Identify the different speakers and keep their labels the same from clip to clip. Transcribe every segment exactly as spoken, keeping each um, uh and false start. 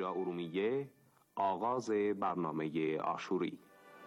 Speaker 1: اینجا ارومیه، آغاز برنامه آشوری.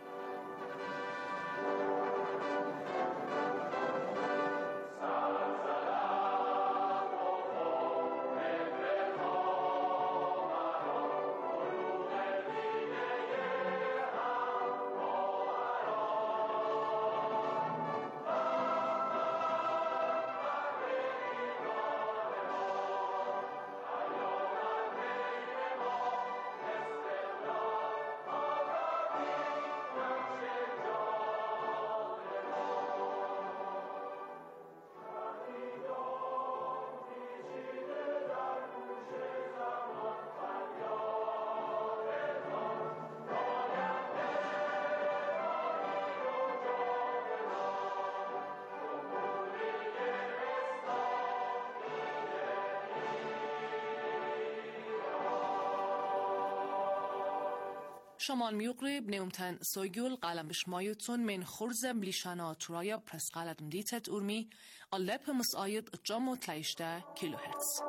Speaker 2: شمال میوقرب نومتن سویگول قلم بشمایتون من خورزم لیشانا ترایا پرس قلدم دیتت ارمی اللپ مساید جامو تلیشته کیلو هرتز.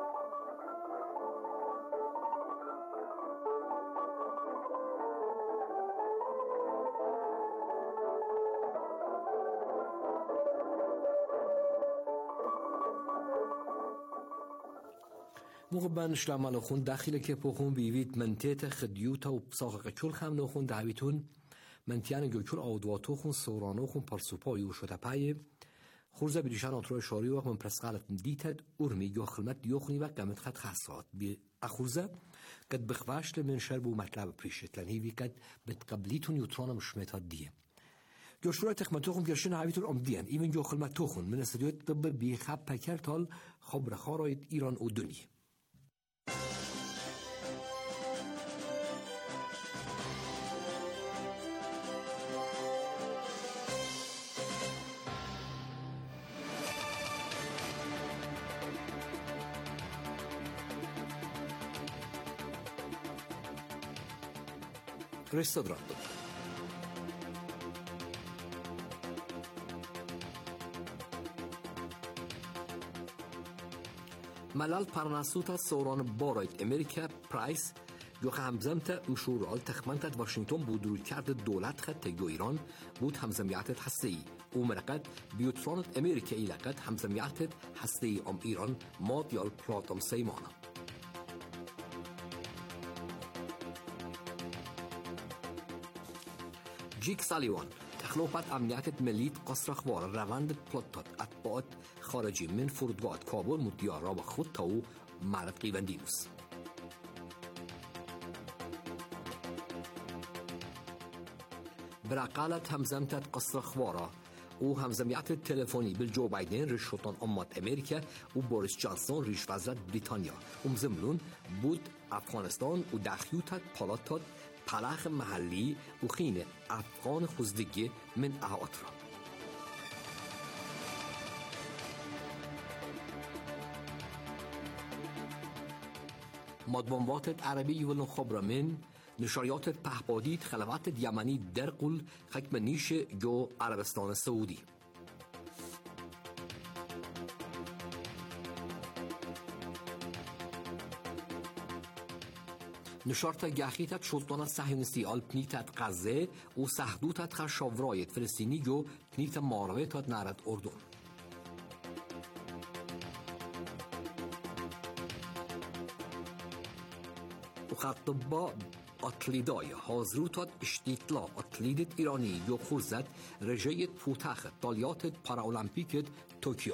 Speaker 3: مغبن شلمال خون داخل که پخون بیوید منطقه خدیوتا و بساق کل خم نخون دعویتون منطقه جو کل آودواتو خون سورانو خون پرسوپایو شده پای خورزه بیدیشان آتروی شاری وقت من پرسقالت دیتد ارمی یا خلمت دیوخنی و قمت خد خاصات بی اخورزه قد بخواشت من شرب و مطلب پریشت لن هیوی قد بتقبلیتون یوترانا مشمت ها دیه جو شروع تخمتو خون گرشن عویتون ام دیان ایمن جو خلمتو خون من استدیوت دب بی خب پکر تال خبر خارایت ایران و دنیا رستورانتو ملال پرناسوتا سوران بارایت امریکا پرایس جو همزمت مشورال تخمنت واشنگتن بود روی کرد دولت خط تگو ایران بود همزمیت هستی او مرقد بیوترانت امریکا ایلقد همزمیت هستی ام ایران ماد یال پلاتم سیمانا جیک سالیوان تخلوفت امنیت ملیت قصر اخبار روند پلاتات اتباعت خارجی من فرودگاه کابل مدیار را با خود تاو مرد قیوندینوس براقالت همزمتت قصر اخبارا او همزمیت تلفنی بل جو بایدن رشوتان امت امریکا و بوریس جانسون ریش وزرت بریتانیا امزملون بود افغانستان و دخیوتت پالاتات پلاخ محلی و خین افغان خوزدگی من احوات را مدبانوات عربی و خبر من نشریات پهپادید خلوات یمنی در قل حکم نیش جو عربستان سعودی نشارت گاخیتت شلطان صهیونیستی آلپنیتت غزه و سهدوتت خشاورایت فلسطینی جو پنیت مارویتت نارد اردن و خطبا اتلیدای حاضروتت اشتیتلا اتلیدت ایرانی جو خورزت رژیت پوتخ دالیاتت پاراولمپیکت توکیو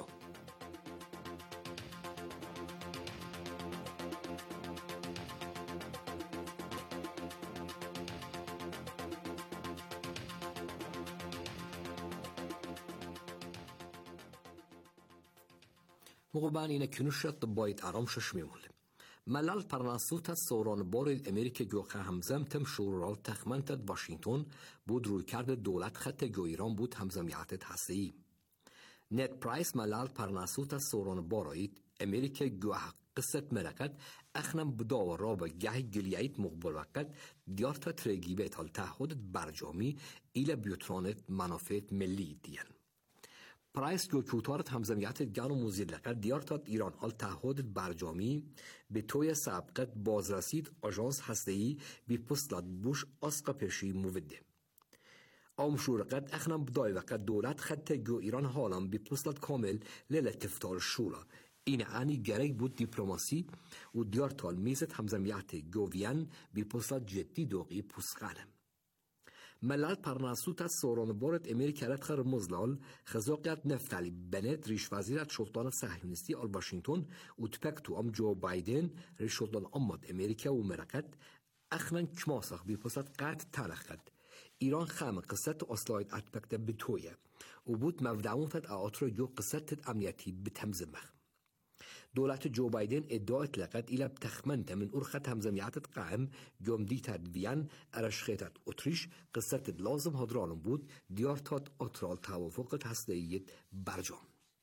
Speaker 3: مقبان اینه کنوشت باید آرام شش میمونه. ملال پرناسوت سوران بارد امریکا جوخه همزم تم شورال تخمنتت واشنگتن بود روی کرد دولت خط جو ایران بود همزمیت هستی. نت پرایس ملال پرناسوت سوران بارد امریکا جوه قصت مرکت اخنم بداور را به گه گلیایت مقبل وقت دیارتا ترگیبت حال تحودت برجامی ایل بیوترانت منافعت ملی دیان. پرایس جو کوتارت همزمیت گن و موزیلقت دیارتاد ایران آل تعهد برجامی به توی سابقت بازرسید آژانس هسته‌ای بی پستلات بوش آسقا پشی موده. آمشورقت اخنم بدای وقت دولت خط جو ایران حالم بی پستلات کامل لیل تفتار شورا. این انی گرگ بود دیپلماسی و دیارتال میزد همزمیت گوویان بی پستلات جدی دوغی پسخانم. ملل پرناسوت از سوران بارد امریکا رد خر مزلال خزاقیت نفتالی بنت ریش وزیرت شلطان صهیونیستی آل واشنگتن و تپک تو ام جو بایدن ریش شلطان آمد امریکا و مرقت اخنن کماسخ بی پسات قط تلخد ایران خام قصت اصلاید اتپکت بتویه و بود مفدعونت آتر جو قصت امنیتی بتمزمخ دولت جو بایدن ادعایت لقد ایلا بتخمنت من ارخت همزمیعت قائم جمدیتت ویان ارشخیتت اتریش قصت لازم هدرانم بود دیارتاد اترال توافقت هسته‌ایت برجام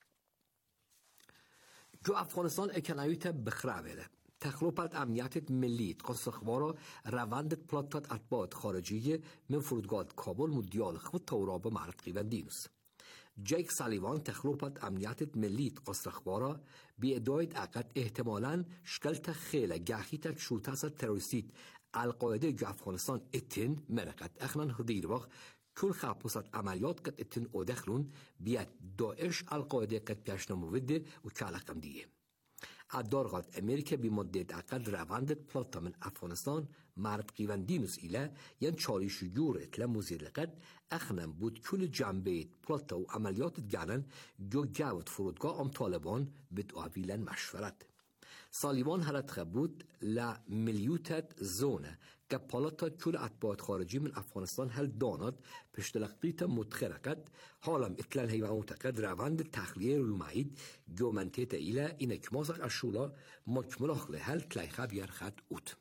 Speaker 3: جو افغانستان اکنایویت بخراوله تخلوپت امنیت ملیت قصخوارا رواندت پلاتات اتباعت خارجیه من فرودگاه کابل مدیال خود تورابه معرض قیوندینوس جیک سالیوان تخلوپت امنیت ملیت قصرخوارا بی ادعایت اقد احتمالاً شکلت خیله گاهیت شوتاس تروریستیت القاعده جو افغانستان اتن مرقت اخنان هدیر وقت کل خاپوسات عملیات قد اتن او دخلون بیاد داعش القاعده قد پیشنمو وده و کالقم دیه ادارغات امریکا بی مدت اقل رواندت پلاتا من افغانستان مرد قیوندینوس ایله ین چالیش جورت لموزیلقد اخنم بود کل جنبه پلاتا و عملیات گانن جو جاوت فرودگاه ام طالبان بدعاویلن مشورت سالیوان هرت خبود لملیوتت زونه که پالاتا کل اتباعت خارجی من افغانستان هل داناد پشتلقیت متخرقت حالا اتلان هیوانوت قد روند تخلیه رومعید جو منطقه ایله این اکمازق اشولا مکملاخله هل تلیخه بیارخد اوت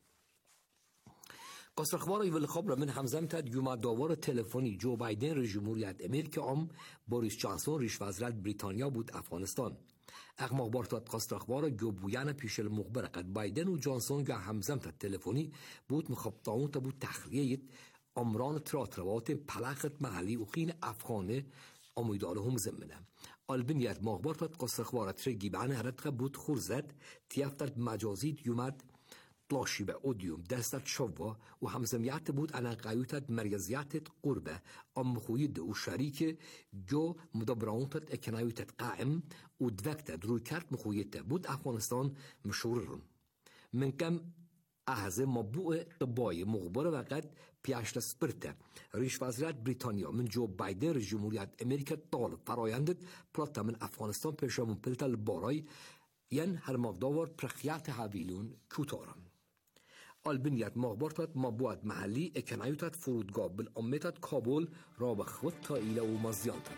Speaker 3: قصرخوار ایول خبر من همزمتد جمع داوار تلفنی جو بایدن رئیس جمهوریت امریکا ام بوریس جانسون رئیس وزارت بریتانیا بود افغانستان اقماق بارتاد قصرخوار جو بویان پیش المخبر قد بایدن و جانسون جو همزمتد تلفنی بود مخبطاون تا بود تخلیه امران تراتروات پلاخت محلی و خین افغانه امیداره هم زمنه البنیت مخبرتاد قصرخوار ترگی بعنه هرد بود خورزد تیفتد مجازید یومد طلاشی به اودیوم دستت شوا و همزمیت بود انا قیوتت مرکزیت قربه ام خوید و شریک جو مدبرانتت اکنایوتت قائم و دوکتت روی کرد مخویت بود افغانستان مشوررم من کم احزه مبوع طبای مخبر وقت پیاشت سپرته ریش وزارت بریتانیا من جو بایدن رئیس جمهوریت امریکا طالب فرایندت پلاتا من افغانستان پیشمون پلتل بارای ین هر مقدار پرخیات حویلون کوتارم البنیت مخبرتات مبوعد محلی اکنایوتات فرودگاه بالامتات کابل را به خود تا ایله و مزیانتات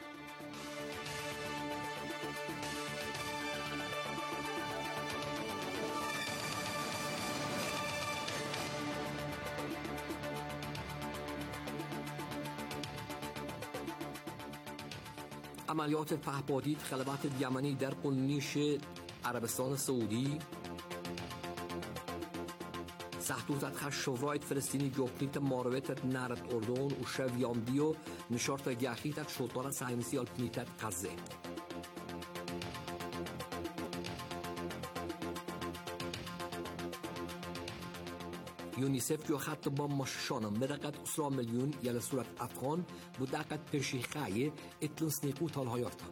Speaker 3: عملیات پهپادی خلبات یمنی در قنیش عربستان سعودی سحتوتت خشوراید فلسطینی جوکنیت مارویتت نارت اردون و شویاندی و نشارت گیاخیتت شلطان صهیونیستی الپنیتت غزه یونیسف جو خط با مشانم مرقت اسرا میلیون یل صورت افغان بودقت پرشی خایه اتلنس نیقو تال هایارتا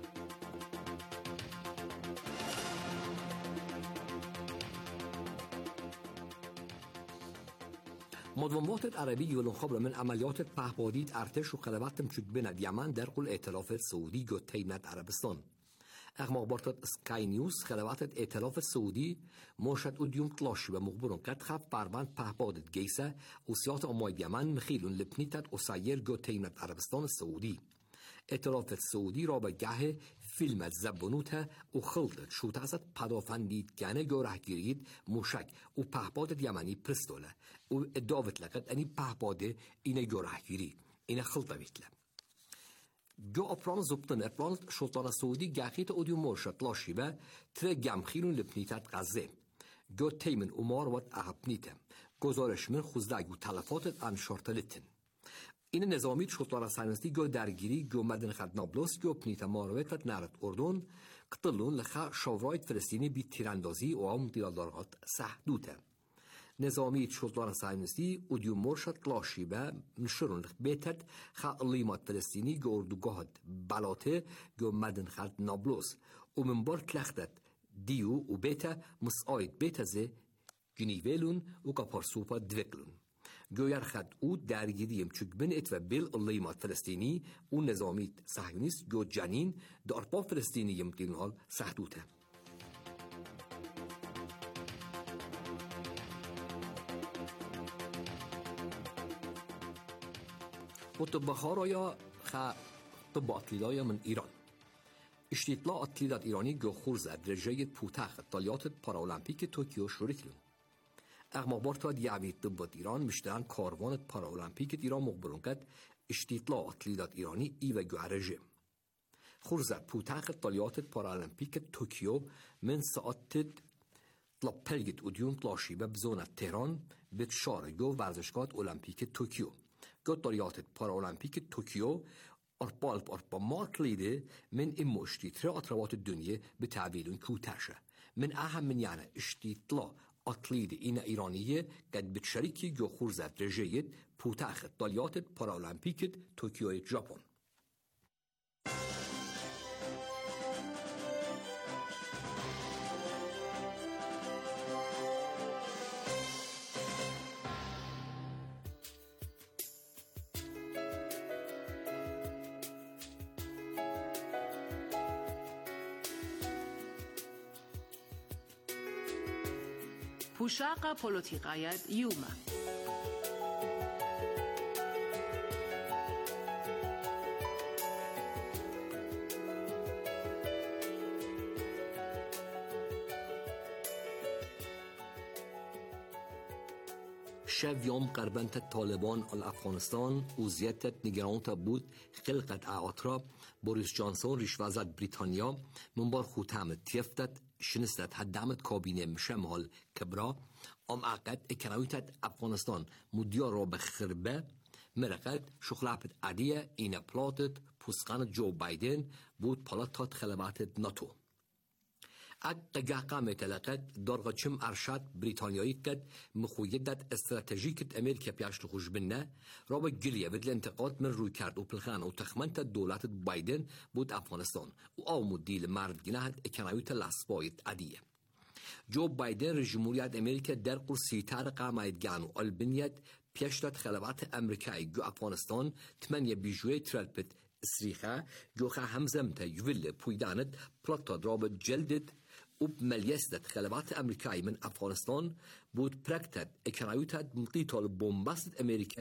Speaker 3: مدومات عربی یولون خبر من عملیات پهپادید ارتش و خلباتم شد بند یمن در قل ائتلاف سعودی جو تیمت عربستان اخماق بارتت سکای نیوز خلبات ائتلاف سعودی مرشد اودیوم تلاشی و مخبرون قد خف بربند پهپادید گیسه و سیات اماید یمن مخیلون لپنیتت و سایر جو تیمت عربستان سعودی ائتلاف سعودی را به گه فیلمت زبانوت و خلطت شوت ازت پدافندید گنه گره گیرید موشک و پهپادت یمنی پرستوله و ادعوت لقد انی پهپاده اینه گره گیری اینه خلطه بیتله جو اپران زبطن اپران شلطان سعودی گاخیت اودیو مرشد لاشی و تر گمخیلون لپنیتت غزه جو تیمن امار ود احبنیته گزارش من خوزدگ و تلفاتت انشارتلتن این نظامی شطلان ساینستی گو درگیری گو مدن خد نابلس گو پنیتا مارویتت نرد اردن قتلون لخا شوراید فلسطینی بی تیراندازی و هم دیلالدارات سحدوته. نظامی شطلان ساینستی و دیو مرشد لاشیبه نشرون لخ بیتت خا لیمات فلسطینی گو اردوگاهد بلاته گو مدن خد نابلس و من بار تلختت دیو و بیتا مساید بیتا زه جنیویلون و کپارسوپا دوکلون. گویر خد او درگیریم چک بین ات و بیل لیمات فلسطینی و نظامی صهیونیست گو جنین در پا فلسطینی یمتین حال سحدوته. و طبخارایا خا طب اطلیدایا من ایران. اشتیطلاع اطلیدات ایرانی گو خورز درجه پوتخ اطلاعات پاراولمپیک توکیو شورکلون. اغمابار تا دیوید طبات ایران مشتران کاروان پاراولمپیک ایران مقبلون کد اشتیطلاع اطلیدات ایرانی ای و گوهرجه. خورز پوتخ اطلاعات پاراولمپیک توکیو من ساعت طلب پلگت ادیون تلاشیبه بزونت تهران بید شارگو ورزشگاه المپیک توکیو. گو اطلاعات پاراولمپیک توکیو ارپالب ارپا مارک لیده من امو اشتیطلاع اطلاعات الدنيا بتعبيلون كوتاشا من اهم من يعني اشتیطلاع اطلید این ایرانیه قد بتشاركي جو خورزة رجيت پوتاخ اطلاعات پاراولمپیک توکیو ژاپن.
Speaker 2: پوشاق پولوتیقایت یوما
Speaker 3: شب يوم قربنت طالبان الافغانستان وزيادة نگرانتا بود خلقت اعاطرا بوریس جانسون ریش وزارت بریتانیا منبار خوتامت تیفتت شنستت هدامت کابینه مشمال کبرا ام عقد اکناویتت افغانستان مدیار را بخربه مرقد شخلابت عدیه این پلاتت پسقان جو بایدن بود پلاتات خلباتت ناتو. اگه قامت لقد درجة چم ارشاد بریتانیایی کد مخویدت استراتژیکت امریکا پیشت خوش بنه رابط گلیه بدل انتقاد من روی کرد و پلخان و تخمنت دولت بایدن بود افغانستان و آمود دیل مرد گناهت اکنایوت لاسبایت عدیه. جو بایدن جمهوریت امریکا در قرصی تار قامت گانو البنیت پیشت خلبات امریکایی جو افغانستان تمنیه بیجوی ترلپت اسریخه جو خا همزمته یویل پویدانت پلاتا رابط جلدت و ملیستت خلبات امریکایی من افغانستان بود پرکتت اکنایوتت مطیطال بومباست امریکا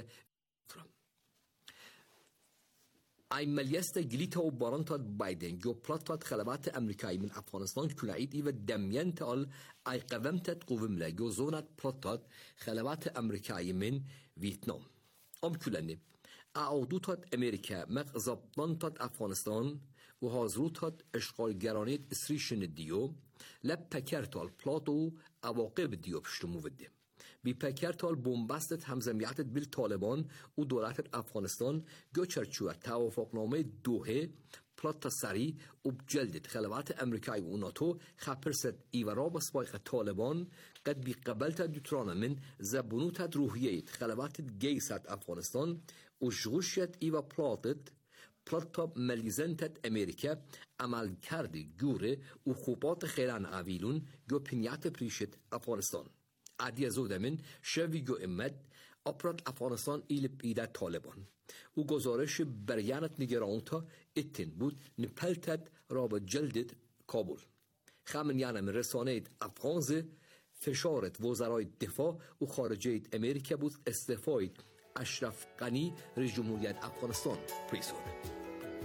Speaker 3: ای ملیست گلیتا و بارانتات بایدن جو پلاتات خلبات امریکایی من افغانستان کنایید و دمیانت آل ای قومتت قومله جو زونت پلاتات خلبات امریکایی من ویتنام ام کلنه اعودوتات امریکا مغزبانتات افغانستان و حاضروتات اشغالگرانیت اسریشن دیو لب پکرتال پلاتو عواقب دیو پشتمو وده بی پکرتال بومباستت همزمیتت بیل طالبان و دولت افغانستان گو چرچوه توافقنامه دوهه پلاتا سری و جلدت خلوات امریکای و ناتو خپرست ایورا بسبایق طالبان قد بی قبلت دوتران من زبونوتت روحیت خلوات گیست افغانستان و جغوشت ایوا پلاتت پلاتا ملیزنتت امریکا عمل کردی گوره و خوبات خیران عویلون گو پنیات پریشت افغانستان عدی زوده من شوی گو امد اپرات افغانستان ایل بیده طالبان و گزارش بریانت نگرانتا اتن بود نپلتت را به جلدت کابل خمن یعنی من رسانه افغانز فشارت وزرای دفاع و خارجه امریکا بود استفاید اشرف غنی رئیس جمهوریت افغانستان پریسود.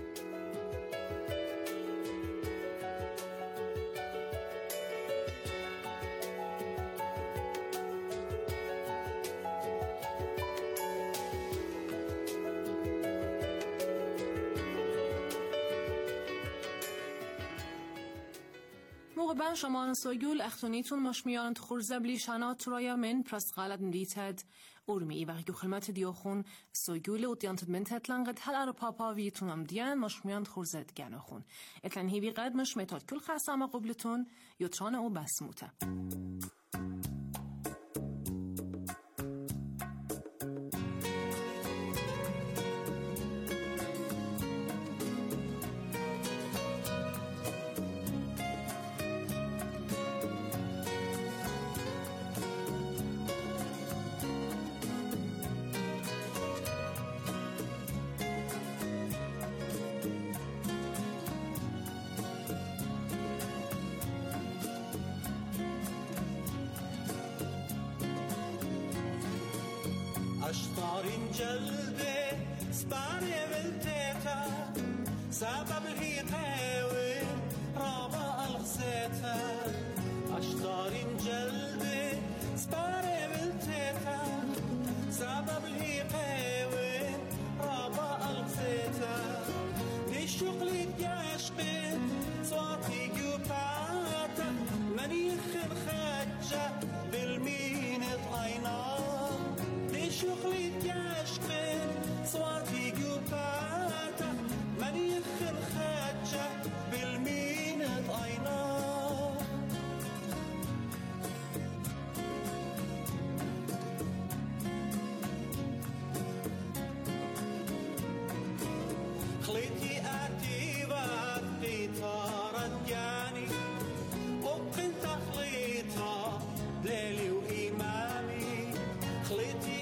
Speaker 2: موقع شما سوگول اختونیتون مش میان خورزه بلیشانات رایا من پرس غلط ندیتد أورمي وقتی خدمت دیوخون سوگول و دیانت من تطلن قد هل ار پاپا ویتون ام دیان مش میان خورزد گناخون اتن هی بی قد مش متاد کل خاصه قبلتون یوتران او بسموته
Speaker 4: أشطار جلبة سباري بالتيتا سبب الهيقاوي رابع الخسيتا أشطار جلبة سباري بالتيتا سبب الهيقاوي رابع الخسيتا دي شغلي يشقي صوتي جوباتا من يخن خجة بالمين طينا شغلي يشقن صوتي قباتا من يخن خاتشة بالمين طينا خليتي آتي باتي طارت جاني وقنت خليتها ليلي وإمامي خليتي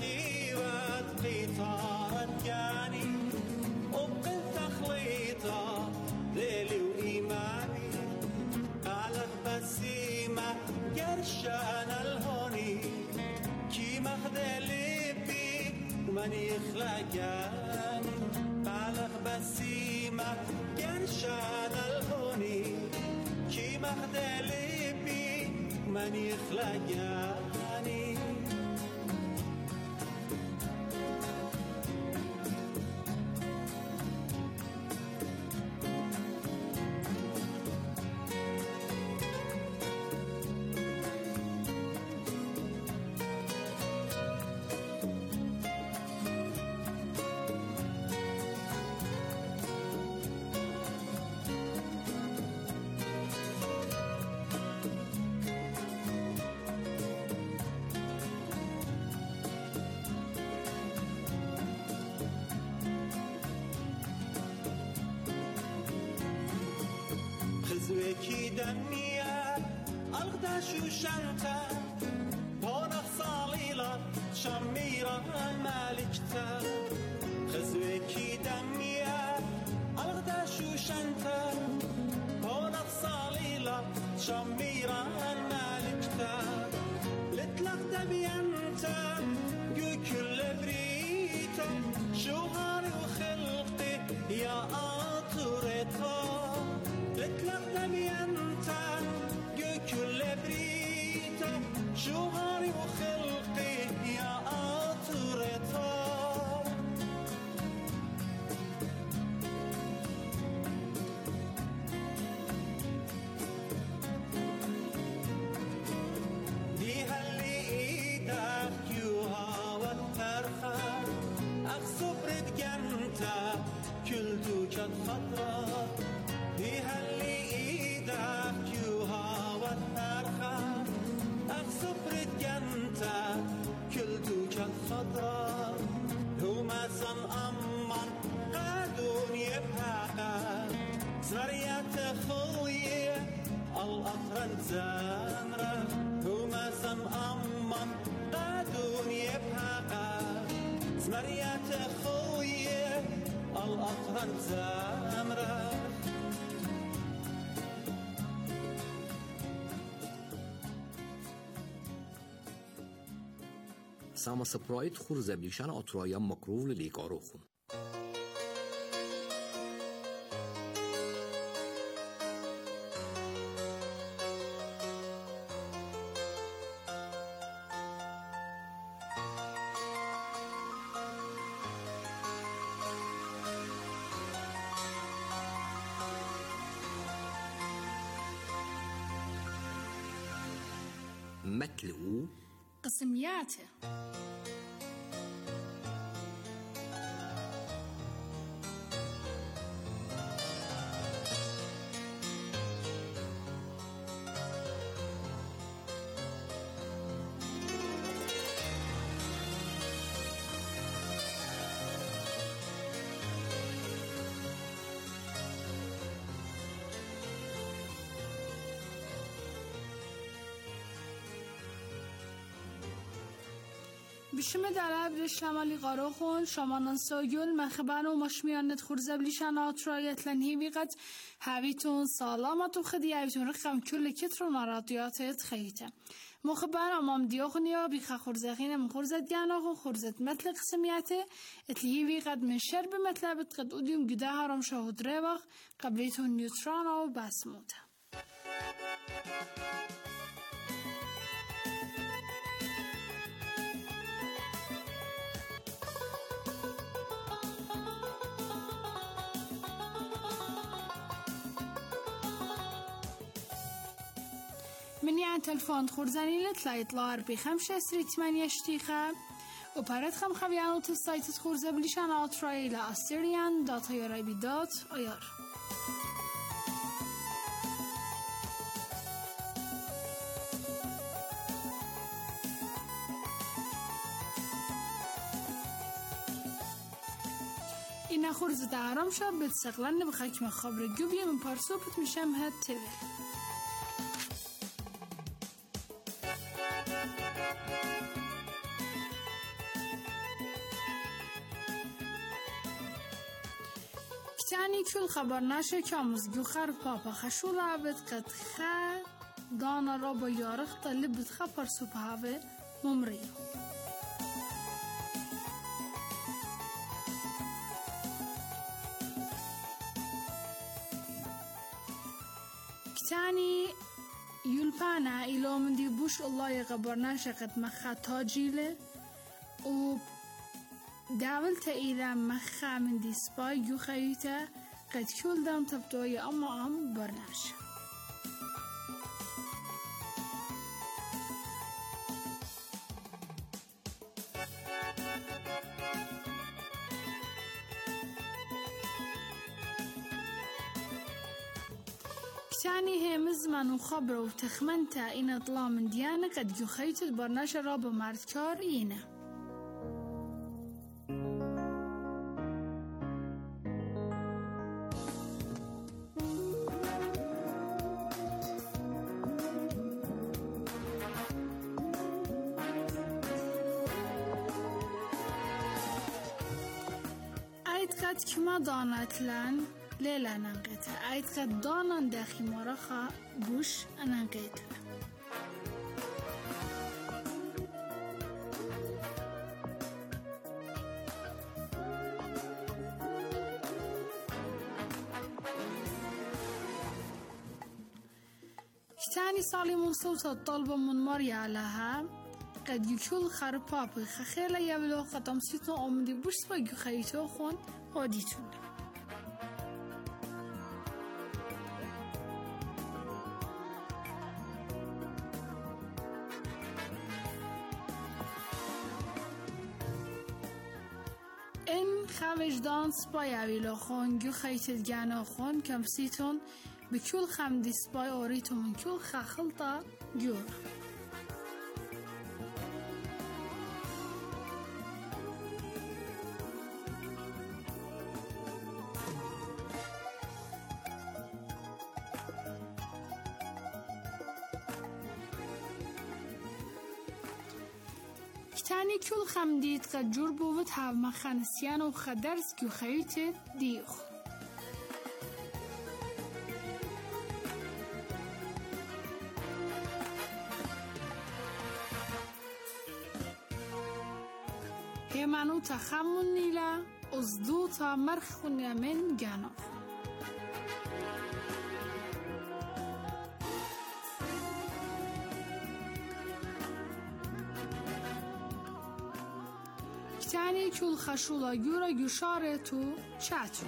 Speaker 4: شان الهوني كي مخدلي بي ومن يخلقاني بالغ بسيمة قرشان الهوني كي مخدلي بي ومن يخلقاني خزوكي دنيا أغداش وشنتا بونخ صاليلة شميرة مالكتا خزوكي دنيا أغداش وشنتا بونخ صاليلة شميرة مالكتا لتلق دبيانتا جو كل بريتا شوهر وخلقي يا آطرتا لتلق دميانتا كل بريتا شوهري وخلقي يا آطرتا دي هاللي ايدك يوها والترخى أخصبرت جنتا كل دوكت خطرة دي هاللي ايدك يوها والترخى أخصبرت جنتا كل دوكت خطرة هما سن أمان قادون يبهاقا زريات خوية الأطرن زامرة هما سن أمان قادون يبهاقا زريات خوية الأطرن زامرة
Speaker 3: Samma sprayt خورزبلیشان آترایا مکرول لیکارو خون.
Speaker 5: متلو قسمياته. بشم دلب شمالی قاروخون شمانان سوگل مخبان و مشمیانت خورزه بلیشانات رایت لنهی قد هاویتون سلامت و خدی هاویتون رقم کل کتر مرادیاتت خیته مخبان امام دیوخنیا بیخ خورزخین من خورزت گاناخو خورزت مثل قسمیاته اتلیهی قد من شرب مطلبت قد اودیم گده هرم شهود روخ قبلیتون نیوتران و بسموته. من يعني تلفون خورزاني لتلايت لار بخمسة سري ثمانية شتيخة وبارد خم خبيانو تسايت خورزة بليشان آتراي إلى أستريان داتا يراي بيدات أيار. إن خورزة دارم شاب بتسقلن بخاكم خبر جوبي من بارسوبت مشامها تبل. كتاني كل خبر ناشا كامز جوخر بابا خشول عبد قد خا دانا رابا يارخ طلب خبر سوبهاوه ممري كتاني يلبانا إلو من دي بوش الله يغبر ناشا قد مخا تاجيله و داولت إلى مخا من دي سباي جو خيوتا قد كل دام تبدوي أما أم برناش كتاني همز من وخبره وتخمنتا إن طلا من ديانا قد جو خيوتا برناش رابا مارتكار إينا قد كما دانت لن ليلة ننقيتها أيد قد دانن داخي مرخا بوش ننقيتها كتاني صالي من صوت الطلبة من مريا لها قد يكون خربابي خخيلة يبلو قدم سيطن أمدي بوش سواجو خيطو خون وديتون إن خمجدان سباي عويلو خون جو خيط الجانا خون كم سيطن بكل خمدي سباي أوريتو من كل خخلطة جور كتاني كل خمديت قد جربو وتهاف مخانسيان وخدرس كيو خيوتي ديوخ هيمانو تخمون نيلا أصدوطا مرخون من جانوف كتاني كل خشولا جورا جوشارتو شاتو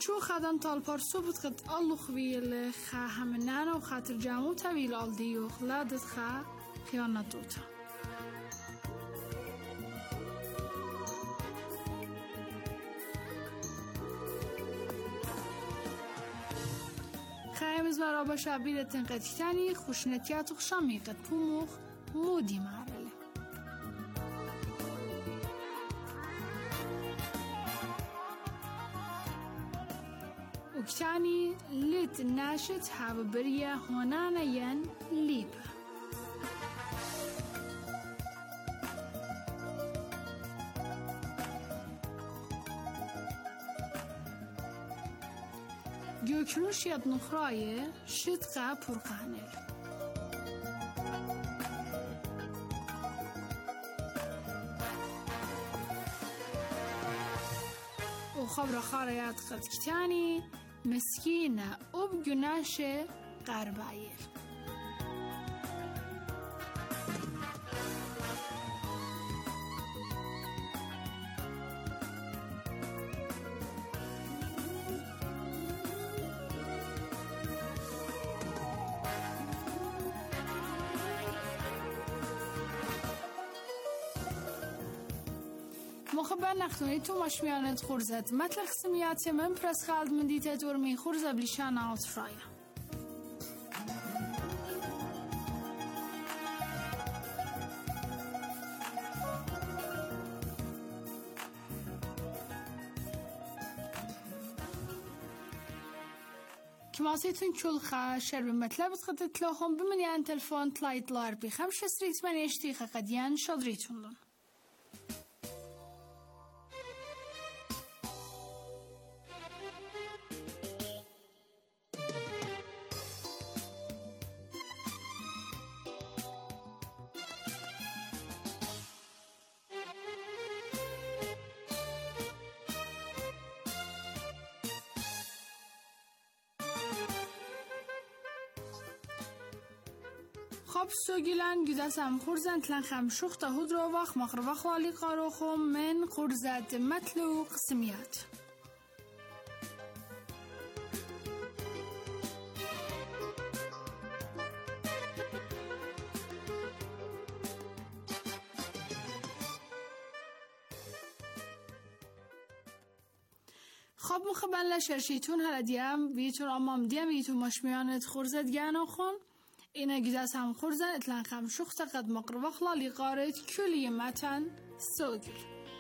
Speaker 5: چو خدم تال پارسو بود قد آلو خویل خا همنان و خاطر جامو طویل آل دیو خلادت خا خیانت دوتا خایمز برا با شبیل تنقیدتانی خوشنتیات و خشامی قد پوموخ مودی معرله وكتاني لت ناشت هاو بريا هونانا ين ليبا جوكروش يد نخراية شدقا برقانل وخبر خاريات قد كتاني مسكينة وبجناشة قربايل مخبر نختونی تو مشمیانت خورزت مثل خسمیات من پرس خالد من دیت دورمی خورزه بلیشان آترایا كماسيتون كلخة شرب مطلب تقدر تلاهم بمليان تلفون تلايت لار بخمس سريت من يشتيخة قديان شادريتون لن خب سوگیلن گداسم خورزن تلن خم شخت هود رو وقت مخرو خالی قارو خم من خورزت مطلو قسمیات خب مخبن لشرشیتون هر دیم ویتون امام دیم ویتون مشمیانت خورزت گانو خون اینا گذاس هم خورزن اتلان خم شخص قد مقربه خلالی قارت کلی متن سوگل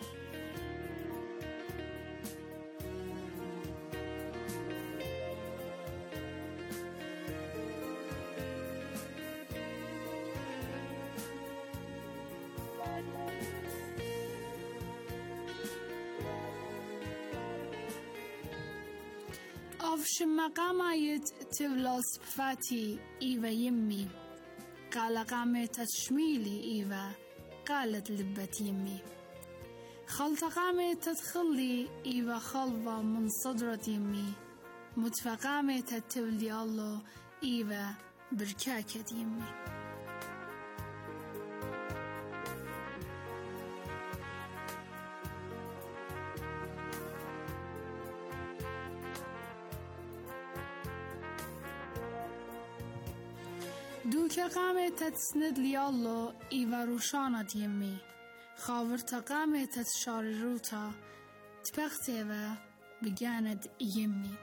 Speaker 5: أفش مقاميت تبلاس بفاتي إيوا يمي قال قامت تشميلي إيوا قالت لبت يمي خلط قامت تدخلي إيوا خلوة من صدرة يمي متفقامت تولي الله إيوا بركاكة يمي دوك قامة تسند لي الله إيوا روشانة يمي خاورتا قامة تشاري روتا تبختيوا بجاند يمي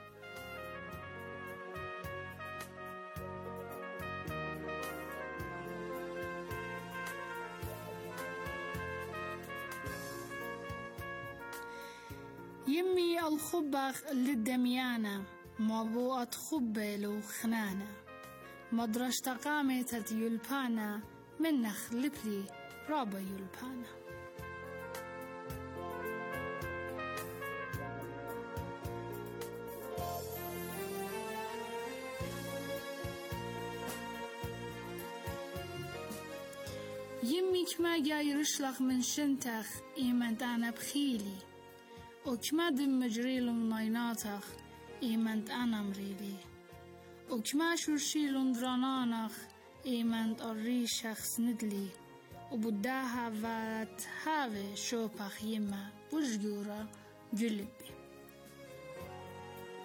Speaker 5: يمي الخبخ للدميانة موضوعة خبل وخنانة مدرشت قامت يلبانا من نخلبلي رابا يلبانا يمي كما جاي رشلخ من شنتخ إيمانت أنا بخيلي وكما دم مجريل نايناتخ إيمانت أنا مريلي وكما شرشيل درانانخ إيمانت أري شخص ندلي وبداها فات هاوي شوبخ يما وجيورا جلبي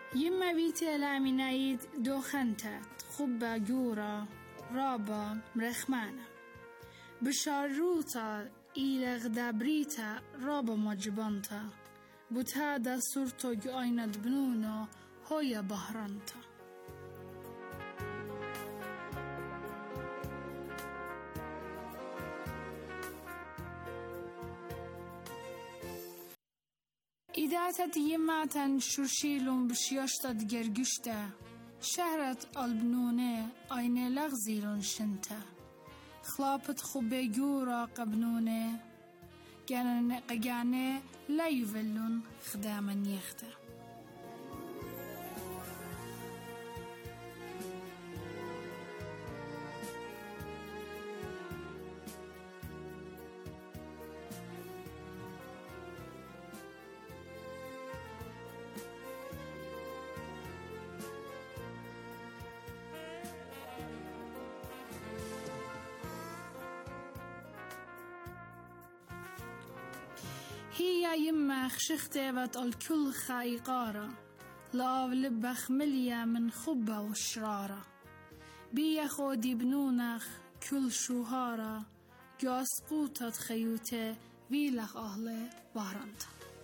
Speaker 5: يما بيت الامينايد دوخنتت خبا جورا رابا مرخمانة بشاروتا إلى غدابريتا رابا مجبانتا بوتادا صورتو جاينت بنونو هويا بهرانتا. إداتت يماتن شرشيلون بشياشتا دجرجشتا شهرت البنونة أين لغزيلون شنتا خلابت خبي جورا قبنونة جانا قجانة لا يفلون خداما يختا. هي يما خشختبت الكل خايقارة لاو لبخ مليا من خبة والشرارة بيا خودي بنونخ كل شوهارة جاس قوتت خيوته ويلخ أهله بهرانت.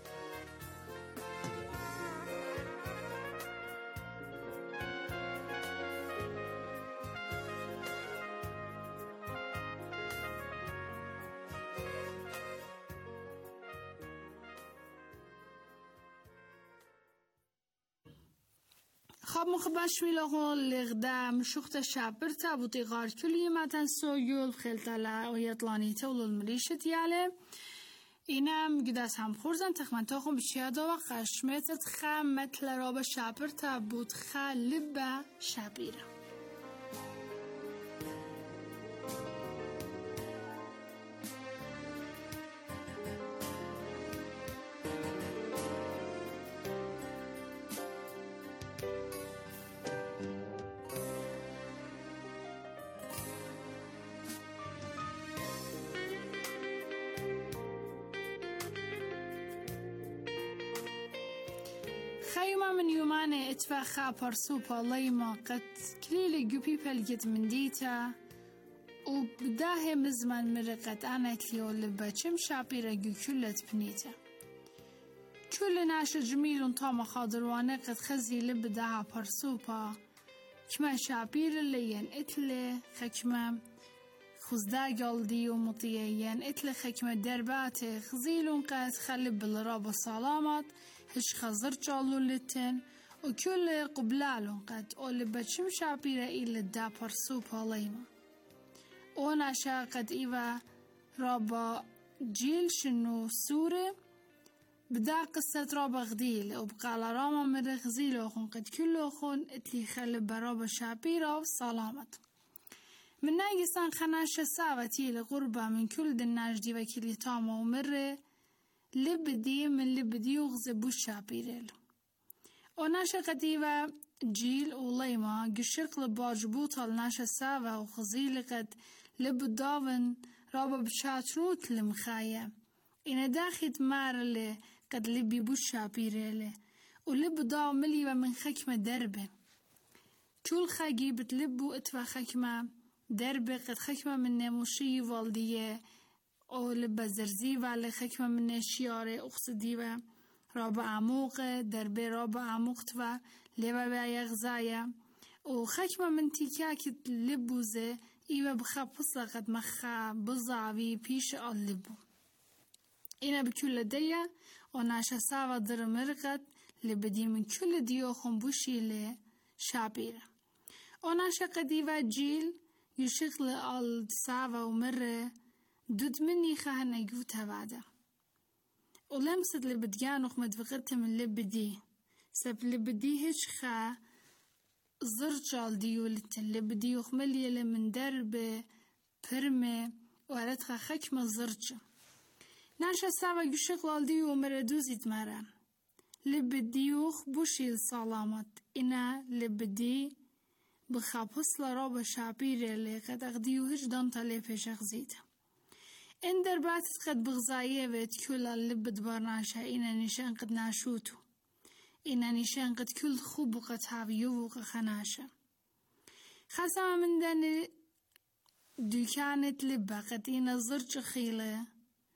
Speaker 5: خب مخبش میلهون لغدام شخت شابر تابوتی غار کلی متن سویول خلتلا و یطلانی تولل مریشت یاله اینم گداس هم خورزن تخمن تاخم بشیاده و خشمت خم مثل راب شابر تابوت خالب شابیره. خيما من يومان اتفاخا برسوبا ليما قد كليل جوبي بلجت من ديتا وبداه مزمن مرقت أنا كليو لباتشم شابيرا جو كلت بنيتا كل ناش جميل طاما خاضروانه قد خزي لبداها برسوبا كما شابير الليين اتلي خكما خزدا قلدي ومطيين اتلي خكما درباتي خزيلون قد خلب بالرابا سلامات هش خزر جالو لتن وكل قبلالون قد أول بتشم شابيرة إلى دا برسوبا ليما وناشا قد إيوا رابا جيل شنو سورة بدا قصة رابا غديل وبقال راما من غزيلوخون قد كلوخون اتلي خلب برابا شابيرة وسلامت من ناقصان خناشة ساوتي لغربة من كل دناج دي وكيلي تاما ومره لبدي من لبدي وغزبو الشابيريل وناشا قديوة جيل وليما قشرق لباجبوطة لناشا ساوة وخزيل قد لبداون رابا بشاتروت لمخايا إنا داخت مارلي قد لبي بو الشابيريل ولبداو مليوة من خكمة دربة كل خاقي بتلبو اتفا خكمة دربة قد خكمة من نموشي والدية أو لبا زرزي وعلى خكمة من الشيارة أخصديوة رابع عموق دربي رابع عموق توا لبا بأي غزايا وخكمة من تيكاكي لبوزة إيوة بخابصة قد مخا بزعوي بيش اللبو إنا بكل ديا وناشا ساوة در مرقت لبدي من كل ديوخم بوشي لشابيرة وناشا قديوة جيل يشغل الساوة ومرة دود مني خاهنا يقوتها بعدا ولمسد لبديانوخ مدفقتها من لبدي سب لبدي هج خا زرجال ديولتن لبديوخ مليلة من درب برمة وعلتها خكمة زرجة ناشا ساوا يشغل ديو مردوزيت مرا لبديوخ بوشي السلامت إنا لبدي بخابص لرابا شابيري اللي قد أغديو هج دانتا لبيش أغزيتها إن درباتت قد بغزاية بيت كل اللي بدبرناشا إنا نشان قد ناشوتو إن نشان قد كل خوب وقد هاويو وقد خناشة خسام من دن دوكانت لبا قد إنا زرج خيلة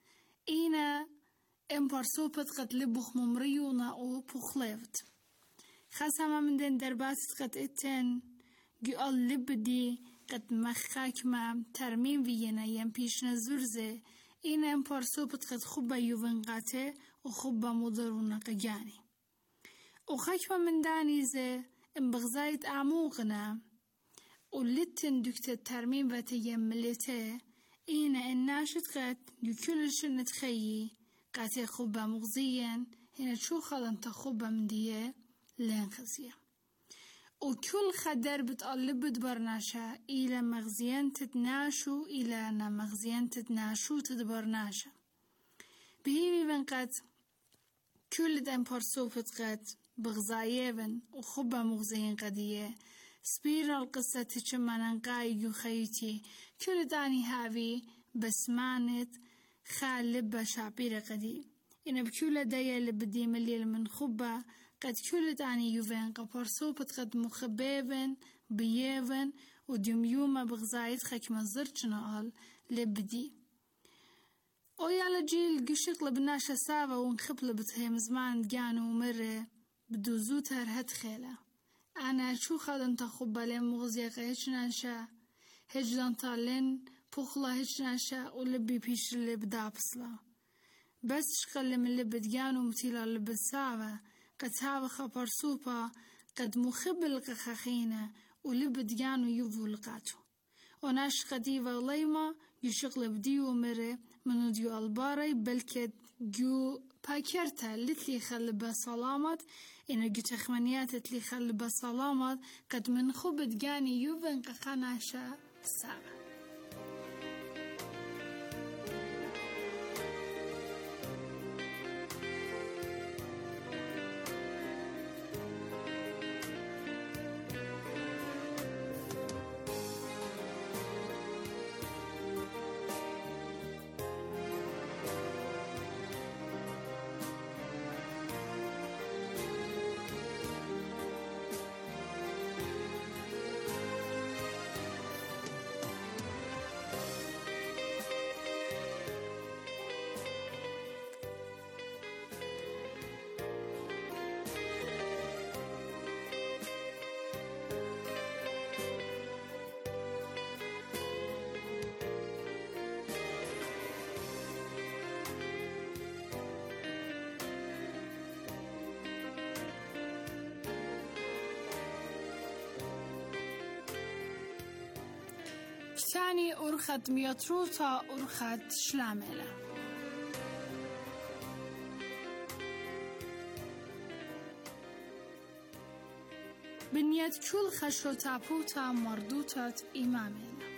Speaker 5: إنا إمبارسوبت قد لبخ ممريو ناقو بخلفت خسام من دن دربات قد إتن قال لبدي قد مخاك ما ترميم فينا ينبيش نزرزه إنا إمبارسوبت قد خبا يوفنقاته وخبا مضرون قجاني وخاك من دانيزه إمبغزايت أعموقنا ولتن دكتة ترميم وتيملته إنا الناشط قد يكلش نتخيي قاتي خبا مغزيا هنا شو خلن تخبا من ديه لين خزيه وكل خدر بتقلب برناشا إلى مغزيان تتناشو إلى أنا مغزيان تتناشو تدبرناشا بهيمي من قد كل دم برسوفت قد بغزايبن وخبا مغزيان قديه سبير القصة تشمانا قايق خيتي كل داني هاوي بسمانت خالب شعبير قدي إن بكل دايا لبدي مليل من خبا قد كل داني يوفين قبرسوبت قد مخبيبن بيبن وديوم يوما بغزايت خك مزرچنا قال لبدي ويالا جيل قشق لبناشا سابا ونخبل بتهم زمان دقانو ومره بدوزوت هرهت خيلة أنا شو خادن تخبا لين مغزيق هجنانشا هجلان طالين بخلا هجنانشا ولبي بيش اللي بدابسلا بس شقل من اللي بدقانو متيلا اللي بتسابا قد هاوى خبر سوبا قد مخبل قخخينة ولبد جانو يبو لقاتو وناش قديوة ليما يشغل بديو مره منو ديو الباري بلكد جو باكرتا لتلي خلبا سلامت إنه جو تخمنيات لتلي خلبا سلامت قد من خبد جاني يوفن قخناشا سابا ثاني أرخت ميتروتا أرخت شلاملة بنيت كل خشو تابوتا مردوتات إمامنا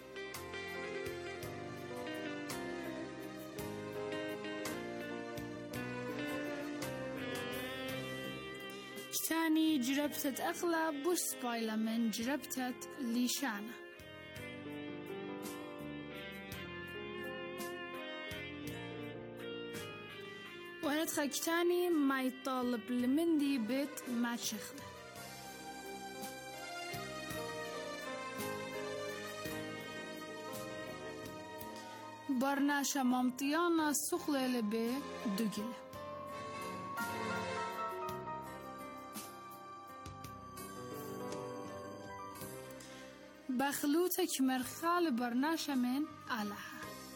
Speaker 5: ثاني جربتت أغلى بوس بايلا من جربتت ليشانة ونتخكتاني ما يطالب لمندي بيت ما تشخله برناشا ممطيانا سخلة لبي دوغيلة بخلوتك مرخال برناشا من آلها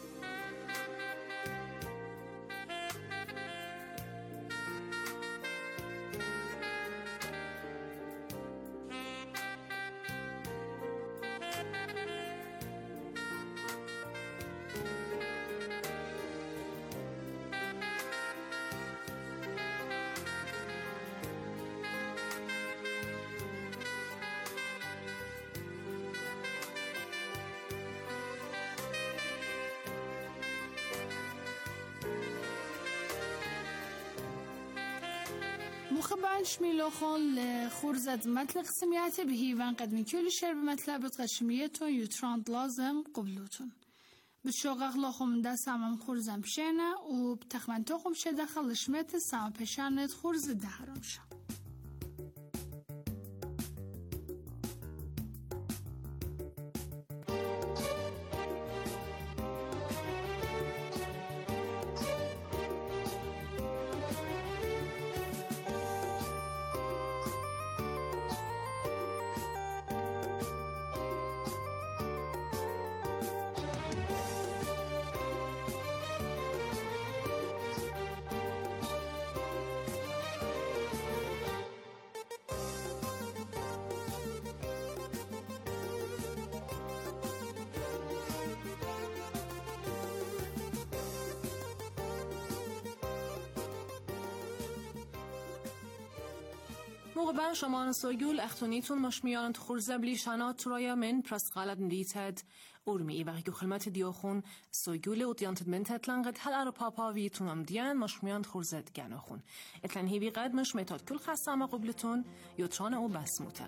Speaker 5: مخبعش ميلوخون لخورزة مطلق سمياته بهيوان قد من كل شيء بمطلب قشميتون يتراند لازم قبلوتون بتشوغخ لخم دا سامم خورزم بشينا وبتخمنتوخم شه داخل لشمت سام بشانت خورز دهرمشا
Speaker 2: موقع شما سوگول اختونیتون مش میان خورزه بلیشانات ترایا من پرس قلب ندیتد اورمی و که خدمت دیوخون سوگول و دیانت من تطلنقت هل ار پاپا ویتون ام دیان مش میان خورزه دگناخون اتلن هیوی قد مش متاد کل خاصه قبلتون یوتران او بسموته.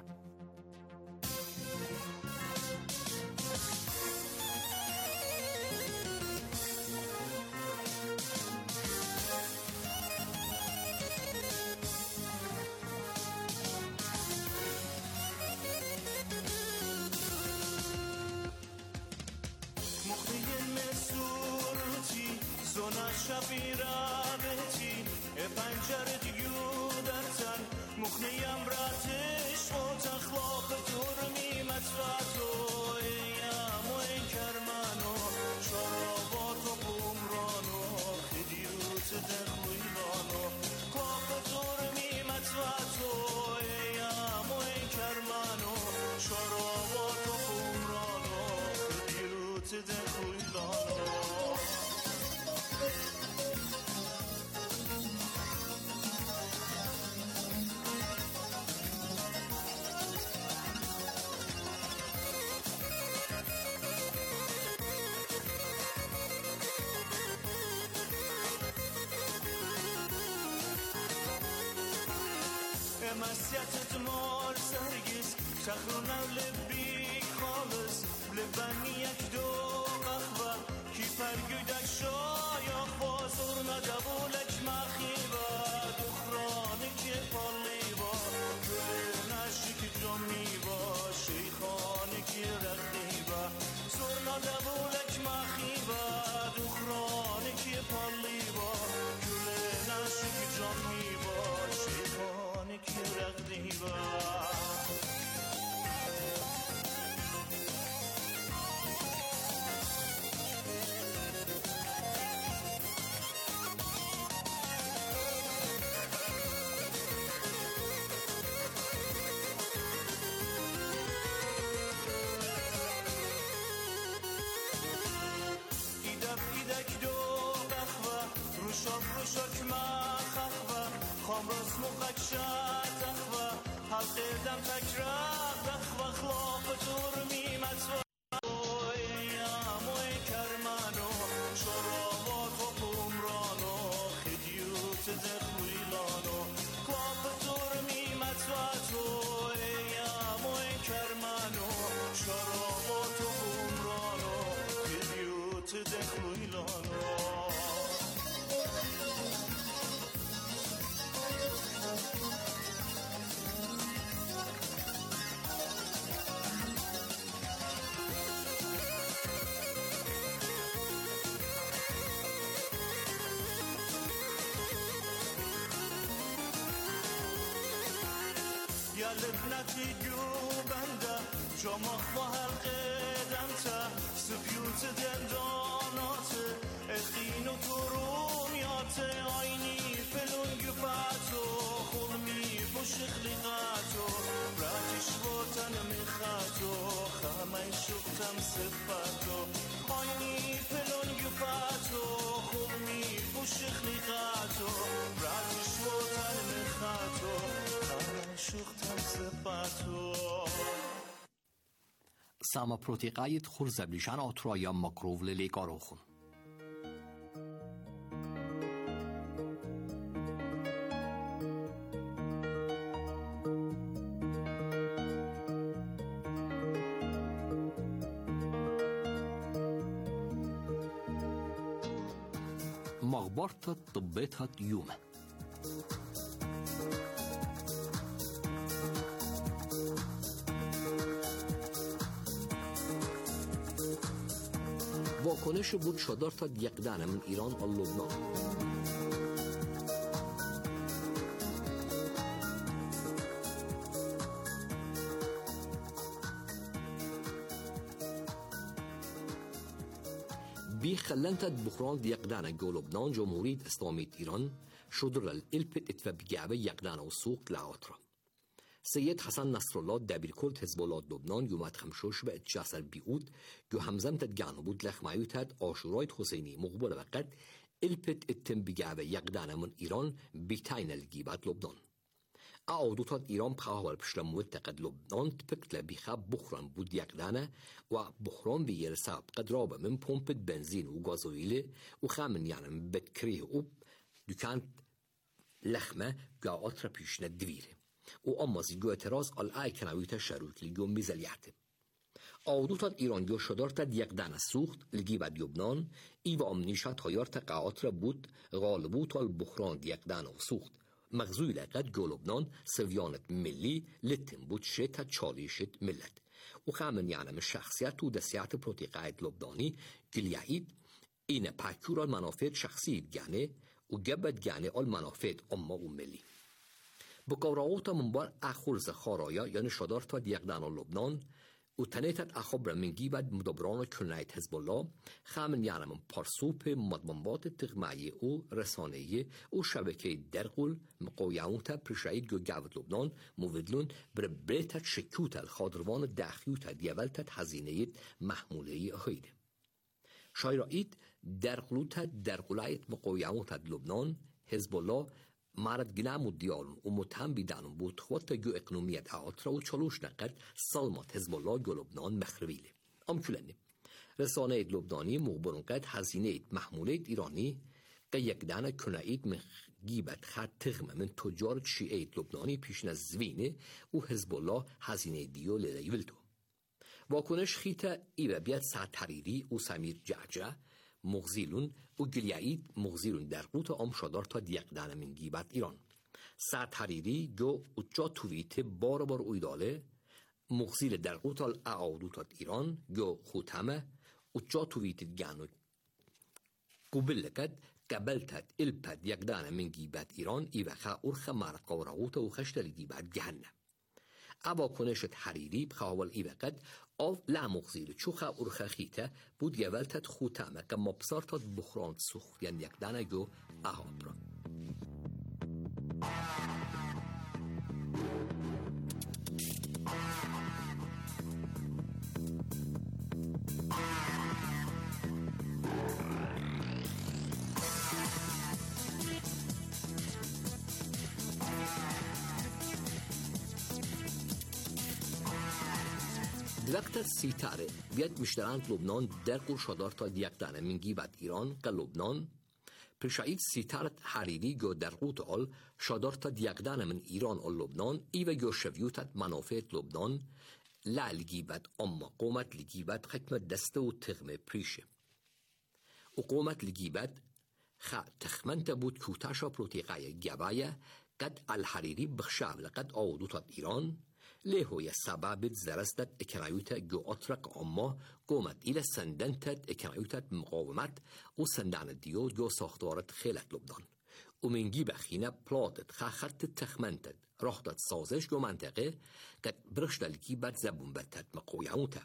Speaker 4: شبیرا بهتی پنجره دیودتن مخنیم راتش و تخلاق ترمی متفاتو ایم و این کرمانو شرابات و بومرانو خدیوت دخویلانو خلاق ترمی متفاتو ایم و این کرمانو شرابات و بومرانو خدیوت دخویلانو مسيتت مال سرگیز شخرنا لبی خالص لبنی یک دو قهوه کی پرگودک شایا خوازور ندبولک مخیبا دخرانی که پالی با گل نشی که جامی با شیخانی که رخی با زور ندبولک مخیبا دخرانی که پالی با گل نشی که جامی با شیخانی که رخی با روشاک ما خخوه خام راست مقک شد اخوه حلقه دم تکرار دخوه خلاف دورمی متوه ایم و کرمانو شرابات و بومرانو خدیوت دخویلانو خلاف دورمی متوه تو ایم و کرمانو شرابات و بومرانو خدیوت دخویلانو یا لبنتی جو بنده شما خواهر قدمته سپیوت دندانات اخین و ترومیات آینی فلون گفاتو خلمی بشخلیقاتو براتش بوتن میخاتو خمه شبتم صفاتو آینی فلون گفاتو خلمی بشخلیقاتو براتش بوتن میخاتو شوختم سپاتو
Speaker 3: ساما پروتیقایت خورزه بلیشان آترایا مکروو للیگاروخون مغبرت طبيتها يوم واکنش بود شدار تا یقدان من ایران و لبنان بخلنت بحران يقدان جو لبنان جمهورية إسلامية إيران شدر الإلبت اتفبقعبه يقدان وسوق لعاطرة سید حسن نصرالله دبیرکل حزب الله لبنان یومد خمشوش به اتجاسر بیعود جو همزم تدگانو بود لخمایوتد آشورایت حسینی مقبول وقت الپت اتم بگعبه یقدان من ایران بیتاین الگیبت لبنان أعودوتات إيران بخاول بشلموت قد لبنان تبكتلا بخاب بخران بود يقدانه وبخران بيرساب قد رابا من بومبة بنزين وغازويلة وخامن يعني بكريه أوب دكان لخمه قاعدتر بيشنا دویره و اما زیگو اعتراض آل ای کنویت شروط لیگو میزلیحته آودوتات ایران گو شدارت یقدن سوخت لگی بد یبنان ای و امنیشت هایارت قاعدتر بود غالبوت البخران یقدن و سوخت مغزوی لقد گو لبنان سویانت ملی لتن بود شتا چالیشت ملت و خامن یعنی من شخصیت و دستیات پروتی قاعد لبنانی گلیعید این پاکور المنافع شخصی گانه و جبت جاني المنافع أمة وملي. بقراءات من بار أخرز خارايا يعني شدارتا ديقدان لبنان و تنيتت أخبر من جيبت مدبران كنايت حزب الله خامن يعني من پرسوب مدمنبات تغمعي و رسانية و شبكة درغل مقايعونتا برشايد جو جاوت لبنان موفدلون بربريتت شكوتا الخادروان داخيوتا ديولتت حزينيت محمولي أخيده. شايرائيت درغلوتا درغلايت مقايعونتا لبنان حزب الله مرد گلم و دیالون و متهم بیدانم بود خواهد جو اقنومیت آترا و چلوش نقد سالمات حزب الله جو لبنان مخرویله. ام کلنه رسانه لبنانی مخبرون قد هزینه محموله ایرانی که یک دانه کنایید من گیبت خط تغمه من تجار شیعه لبنانی پیش نزوینه و حزب الله هزینه دیو لیلتو. واکنش خیتا ایوه بیاد سعد حریری و سمیر جعجع مغزیلون و گلیعید مغزیلون در قوت ام شدار تا دیقدان من گیبت ایران سعد حریری جو اجا تویت بار بار اویداله مغزیل در قوت الاعادوتات ایران جو خوتمه اجا تویت گانو قبل کد قبلتت الپد یقدان من گیبت ایران ای وخا ارخ مرقا و رغوت و خشت لگیبت گهنه ابا کنشت حریری بخوال ای وقت آف لعمغزیل چوخا ارخ خیته بود یولتت خوتمه که مبصارتت بخران سوخت یعنی یک دانگو احابرا وقت سیتاره بیاد مشترند لبنان در قول شدار تا دیگ دانه من گیبت ایران که لبنان پرشاید سیتارت حریری گو در قوت آل شدار تا دیگ دانه من ایران و لبنان ایوه گو شویوتت منافع لبنان لا لگیبت اما قومت لگیبت حکمت دسته و تغمه پریشه و قومت لگیبت خا تخمنت بود کوتاشا پروتیقای گوایه قد الحریری بخشاو لقد آودوتت ایران لیهوی سبب زرستت اکنایوت گو اطرق اما قومت ایل سندنتت اکنایوتت مقاومت و سندان دیو گو ساختوارت خیلت لبنان و منگی بخینه پلاتت خخت تخمنتت راحتت سازش گو منطقه کت برشتلگی بد زبون بتت مقاومت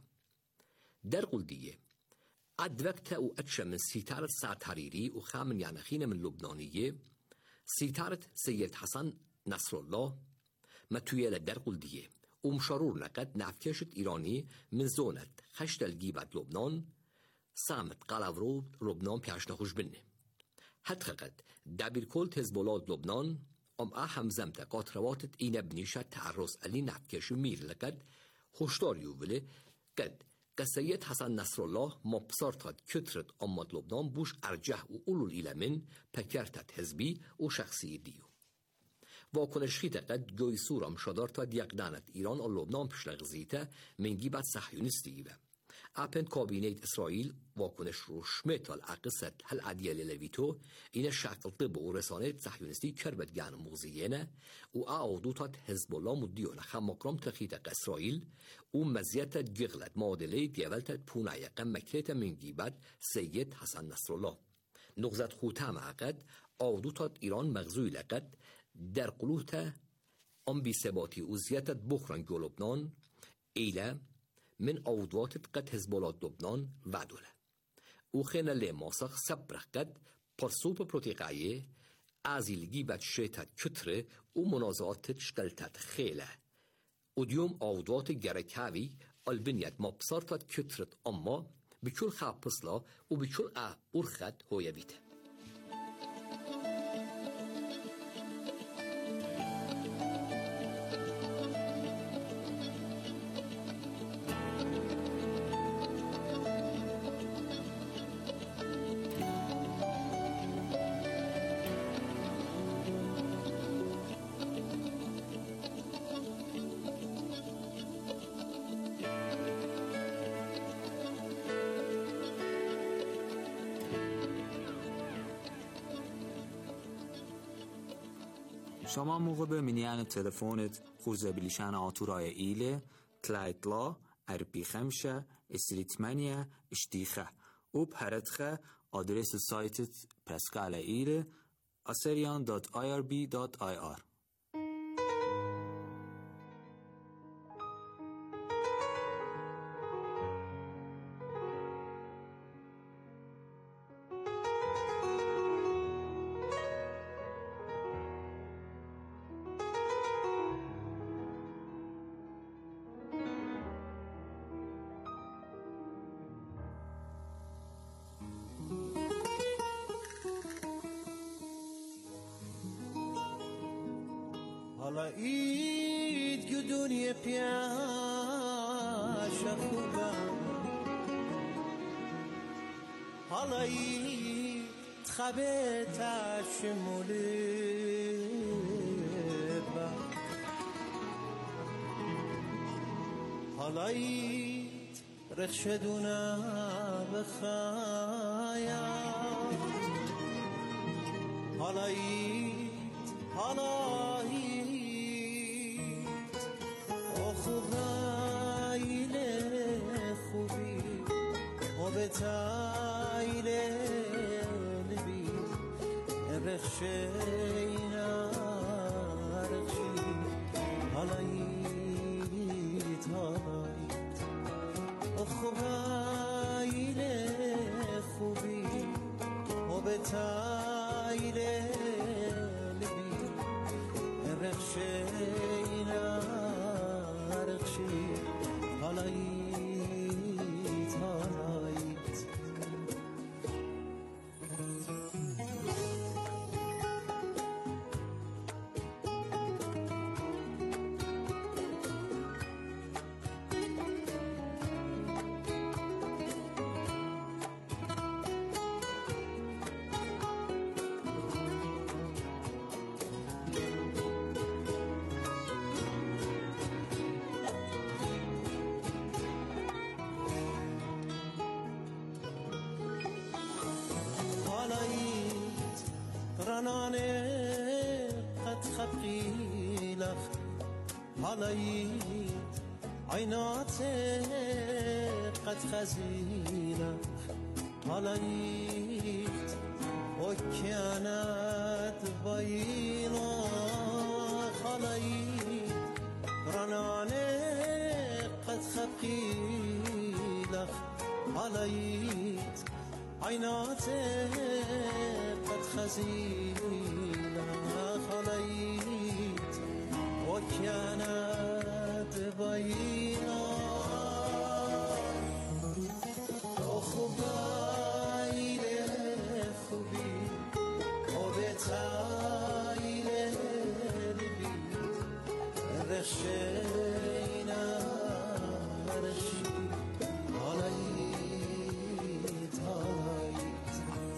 Speaker 3: در قول دیگه اد وقت او اتشم من سیتارت سعد حریری و خامن یعنخین من لبنانیه سیتارت سید حسن نصر الله ما توی در قول دیگه ومشارور نقد نفکشت ایرانی من زونت خشت الگیبت لبنان سامت قلعو لبنان پیش نخوش بنه حتی قد دبیر کل تزبولاد لبنان ام اهم زمت قاطرواتت این بنیشت تعرض علی نفکشو میر لقد خوشداریو ولی قد قصیت حسن نصر الله مبصارتت کترت امت لبنان بوش ارجح و اولو الالمن پکرتت حزبی و شخصی دیو واکنش خیت قد گوی سورم شدار تا دیقدانت ایران و لبنان پشلغزیته منگی بد صحیونیستی و اپند کابینیت اسرائیل واکنش روشمت العقصت هل عدیل لویتو این شکل طب و رسانه صحیونیستی کربت گان موزیینه و اعودوتات حزب الله مدیون خمکرم تخیت اسرائیل و مزیتت گغلت معادله دیولتت پونایق مکلیت منگی بد سید حسن نصر الله نغزت خوتم عقد اعودوتات ایران مغزوی لقد در قلوته ام بی ثباتی و زیادت بخران جو لبنان ایله من عودواتت قد حزبالات لبنان ودوله او خینا لی ماسخ سبرخ قد پرسوب پروتیقایه ازیلگی بد شیطت کتره و منازعاتت شکلتت خیله و دیوم عودوات گرکاوی البنیت مبصارتت کترت اما بکل خواب پسلا و بکل ارخت هویویته
Speaker 6: شما موقع به منیان تلفونت خوزه بلیشان آتورای ایله تلایتلا اربی خمشه استریتمانیا اشتیخه او پرتخه آدرس سایتت پرسکال ایله assyrian dot i r b dot i r.
Speaker 4: حالا اید گدونی پیاش خوبم حالا اید تخبه تشمولی با حالا اید رخشدونه بخایم حالا اید حالا اید بتایله لبی رخشینا رخشی حالایت حالایت خوبایله خوبی و بتایله لبی رخشینا رخشی حالایت حالایت رنانه قد خبقي لخ حاليت عينات قد خزيلخ حاليت وكانت بيلا حاليت رنانه قد خبقي لخ حاليت عينات قد خزينا خليت وكانت بينا أخبايل خبي وبتايل لبي رشينا رشي عليت عليت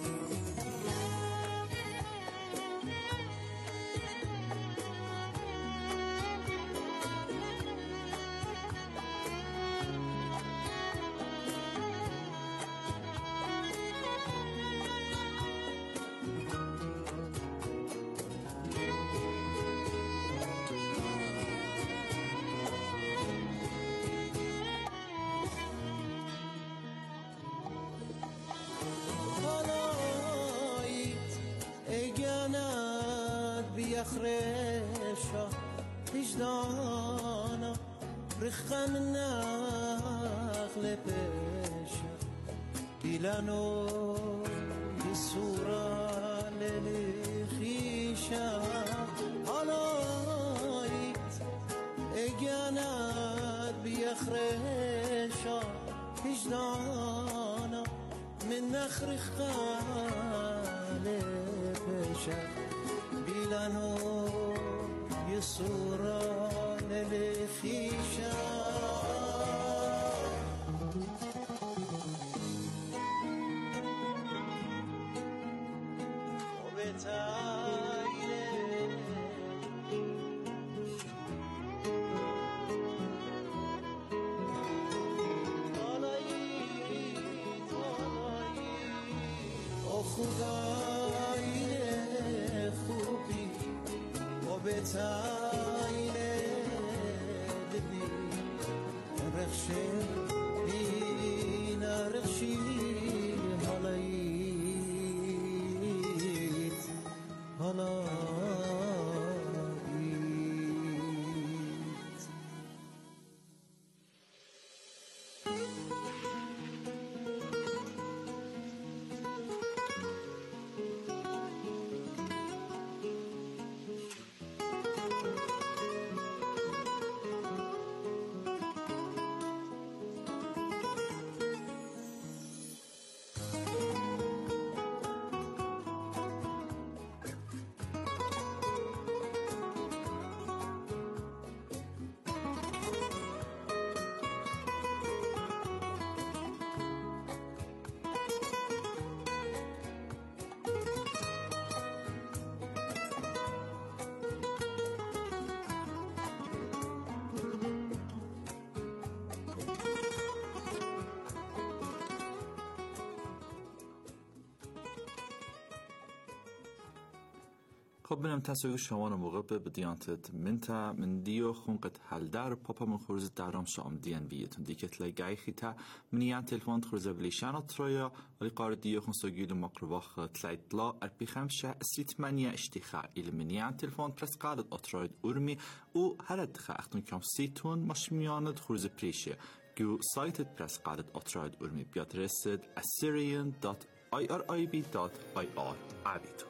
Speaker 4: خريشة وجدانا رخم النخل بيشة بلا نور الصورة للخيشة علايت اجانات بيخريشة وجدانا من نخر خال بيشة بلا نور يسورة للخيشة تاینه دبی رخشه بینا رخشی حالاییت حالاییت
Speaker 7: خب بنام تسویق شما موقع به بدیانت منتا من دیو خونقت حل در پاپا من خورز درام شام دیان بیتون دیکت لگای خیتا منیان تلفون خورز بلیشان اطرایا ولی قارد دیو خون سوگیل مقرباخ تلاید لا اربی خمسة سیت منیا اشتخاء إلى منیان تلفون پرس قارد اطراید ارمی او هرد خاختون کم سیتون مش میاند خورز پریشه جو سایتت پرس قارد اطراید ارمی بیاد رسد assyrian dot irib dot ir عبیتون.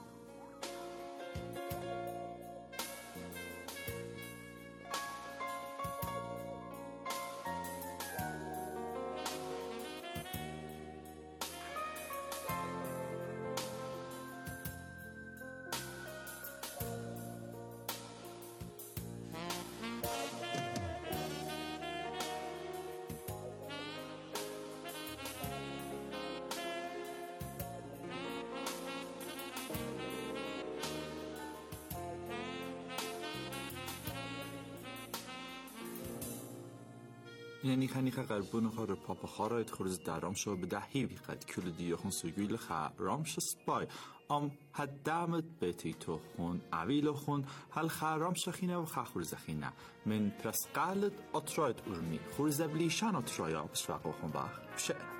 Speaker 7: یعنی خنی خا قربون خا رو پاپا خارایت خورز درام شو به دهی بیقد کل دیو خون سوگیل خا رامش سپای ام حد دامت بیتی تو خون عویل خون هل خا رامش خینه و خا خورز خینه من پرس قالد اطراید ارمی خورز بلیشان اطرایا بس واقع خون باخ بشه